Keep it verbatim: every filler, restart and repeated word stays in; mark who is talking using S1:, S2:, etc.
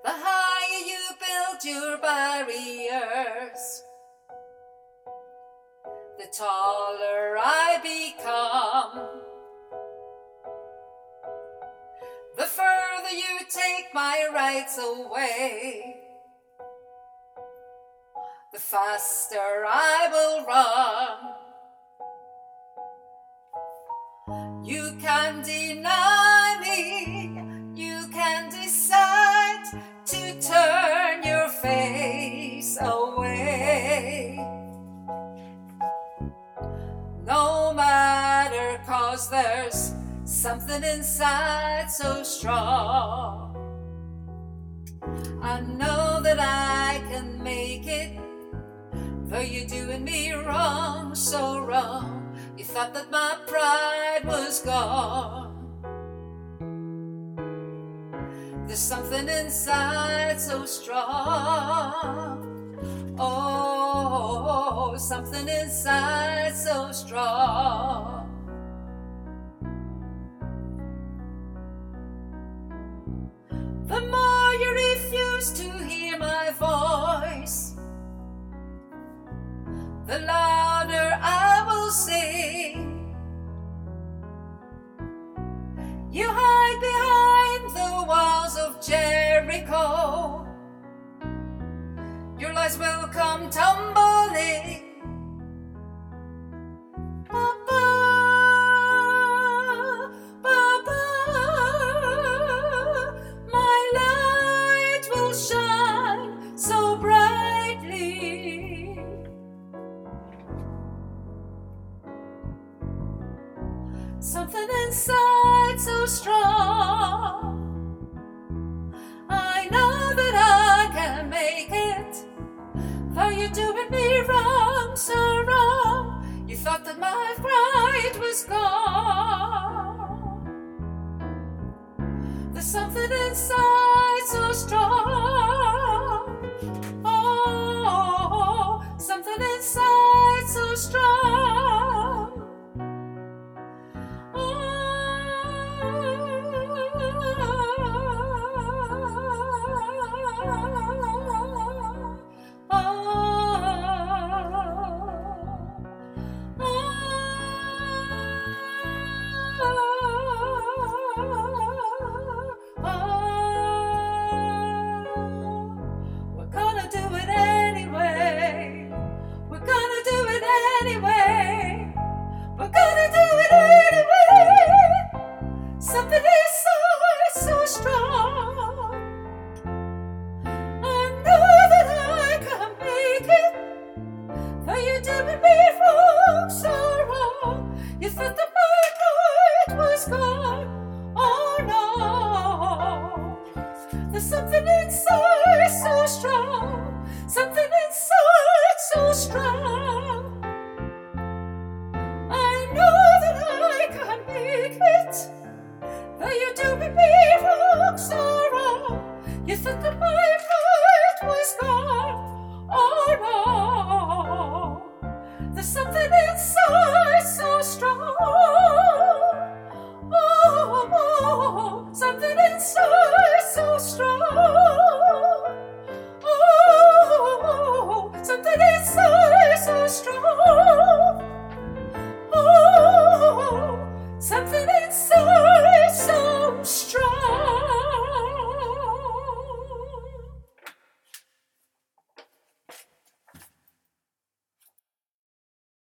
S1: The higher you build your barriers, the taller I become. The further you take my rights away, the faster I will run. You can deny me, you can decide to turn your face away. No matter, 'cause there's something inside so strong. I know that I can make it, though you're doing me wrong, so wrong. You thought that my pride was gone. There's something inside so strong. Oh, something inside so strong. The more you refuse to hear my voice, the louder I will sing. You hide behind the walls of Jericho, your lies will come tumbling. Ba-ba, ba-ba, my light will shine so brightly. Something inside so strong. I know that I can make it, though you're doing me wrong, so wrong. You thought that my pride was gone. There's something inside so strong. Oh, something inside so strong. We're gonna do it anyway. We're gonna do it anyway. We're gonna do it anyway. Something inside so strong. I know that I can make it, though you're doing me wrong, so wrong. You thought that my pride was gone. Oh no, there's something inside so strong. Something inside so strong. I know that I can make it, though you're doing me wrong, so wrong. You thought that my